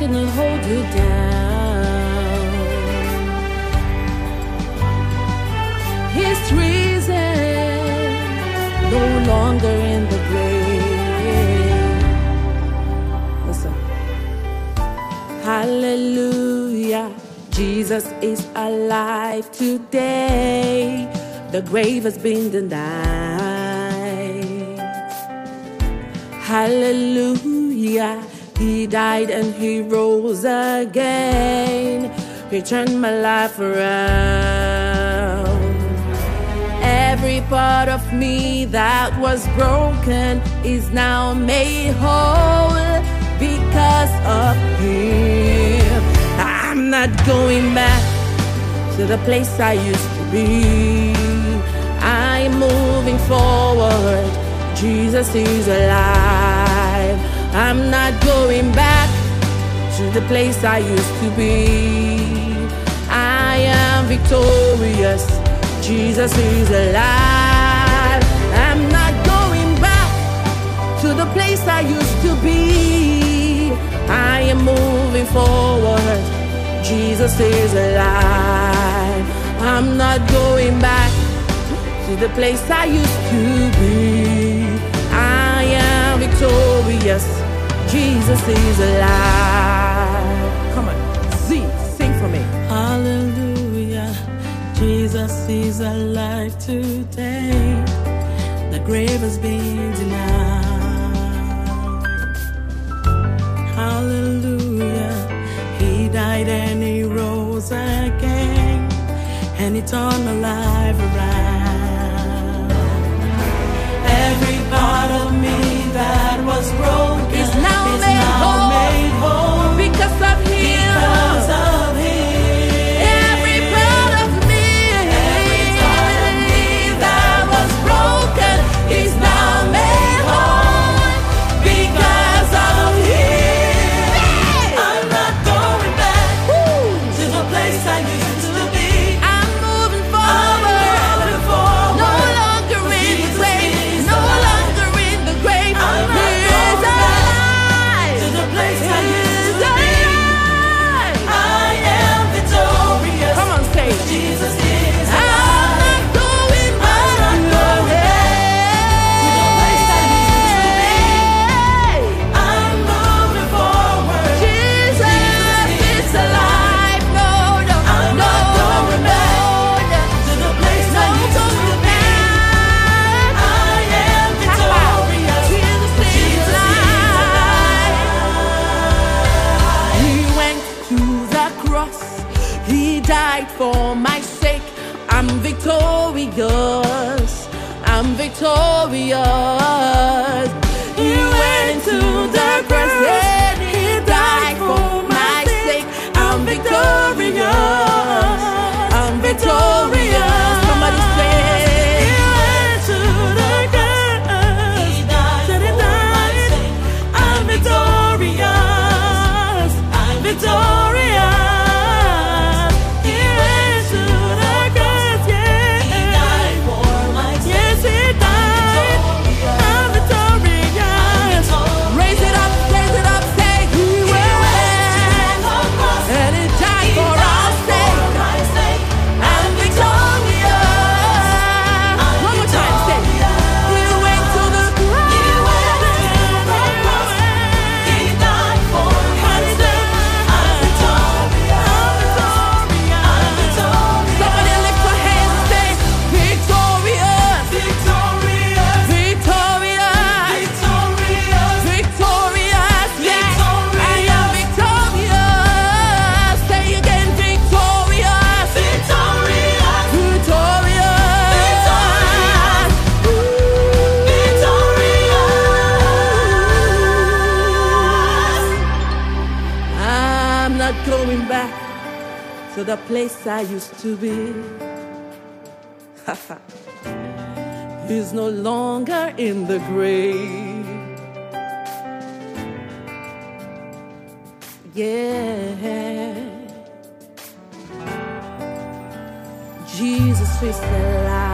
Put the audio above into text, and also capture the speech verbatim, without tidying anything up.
couldn't hold you down. He's risen, no longer in the grave. Listen. Hallelujah, Jesus is alive today. The grave has been denied. Hallelujah, he died and he rose again. He turned my life around. Every part of me that was broken is now made whole because of him. I'm not going back to the place I used to be. I'm moving forward. Jesus is alive. I'm not going back to the place I used to be. I am victorious. Jesus is alive. I'm not going back to the place I used to be. I am moving forward. Jesus is alive. I'm not going back to the place I used to be. I am victorious. Jesus is alive. Come on, Z, sing for me. Hallelujah, Jesus is alive today. The grave has been denied. Hallelujah, he died and he rose again, and he turned my life around. Every part of me that was broken is now, is made, now whole made whole because of him. Because of him. Every part of me, Every part of me that was broken is now made whole because of him. I'm not going back to the place I used to be. I'm moving I'm forward. moving forward. No longer in the Jesus grave. is No alive. longer in the grave. I'm not He is going back alive. to the place I He used is to be. alive. I am victorious. Come on, say it. Jesus is I'm alive. not going I'm not going back to the place I used to be. I'm moving forward. Jesus is alive. No, no, I'm no, not going no, back to the place I no, used to going be. back. I am victorious. Jesus is Jesus is alive. alive. He went to the cross. He died for my sake. I'm victorious. I'm victorious. He went to the cross and he died for my sake. I'm victorious. I'm victorious. Somebody say. He went to the cross. He died for my sake. I'm victorious. I'm victorious. He went to the cross, yeah. He died for my sake. Yes, he died. I'm victorious. Raise it up, raise it up, say he went and he died for our sake. I'm victorious. One more time, say he went to the cross. He died for my sake. I'm victorious. I'm victorious. Somebody lift your hands and say victorious, Victorious. victorious, Victorious. victorious. Yes, I am victorious. Say again, victorious, Victorious. victorious. I'm not going back to the place I used to be. He's no longer in the grave. Yeah. Jesus is alive.